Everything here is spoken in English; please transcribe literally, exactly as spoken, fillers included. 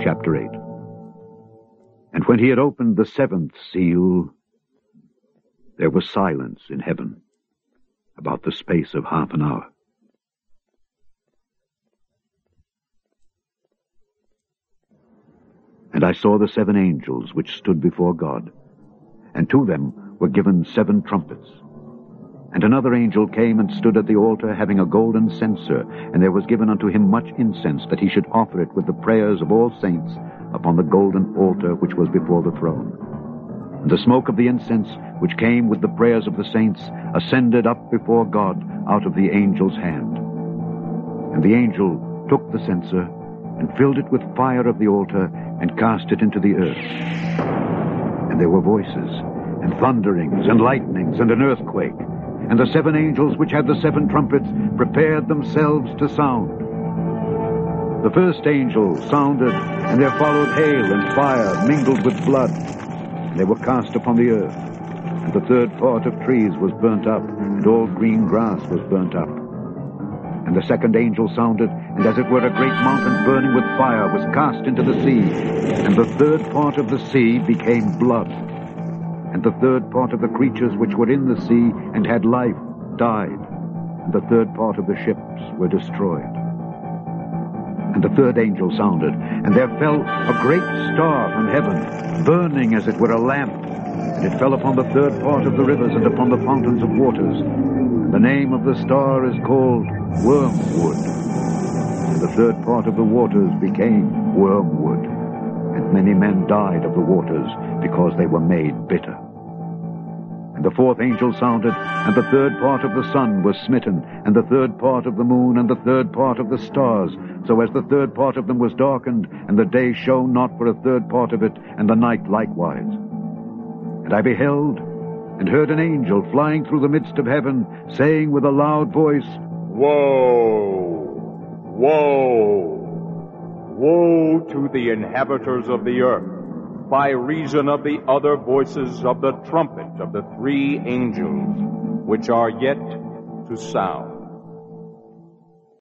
Chapter eight. And when he had opened the seventh seal, there was silence in heaven about the space of half an hour. And I saw the seven angels which stood before God, and to them were given seven trumpets. And another angel came and stood at the altar, having a golden censer, and there was given unto him much incense, that he should offer it with the prayers of all saints upon the golden altar which was before the throne. And the smoke of the incense, which came with the prayers of the saints, ascended up before God out of the angel's hand. And the angel took the censer, and filled it with fire of the altar, and cast it into the earth. And there were voices, and thunderings, and lightnings, and an earthquake. And the seven angels which had the seven trumpets prepared themselves to sound. The first angel sounded, and there followed hail and fire mingled with blood. And they were cast upon the earth. And the third part of trees was burnt up, and all green grass was burnt up. And the second angel sounded, and as it were a great mountain burning with fire was cast into the sea. And the third part of the sea became blood. And the third part of the creatures which were in the sea and had life died. And the third part of the ships were destroyed. And the third angel sounded, and there fell a great star from heaven, burning as it were a lamp. And it fell upon the third part of the rivers and upon the fountains of waters. And the name of the star is called Wormwood. And the third part of the waters became wormwood. And many men died of the waters, because they were made bitter. And the fourth angel sounded, and the third part of the sun was smitten, and the third part of the moon, and the third part of the stars, so as the third part of them was darkened, and the day shone not for a third part of it, and the night likewise. And I beheld, and heard an angel flying through the midst of heaven, saying with a loud voice, Woe! Woe! Woe to the inhabitants of the earth, by reason of the other voices of the trumpet of the three angels, which are yet to sound.